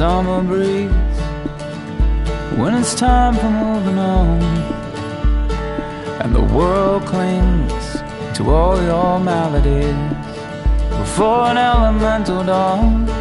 summer breeze when it's time for moving on, and the world clings to all your maladies before an elemental dawn.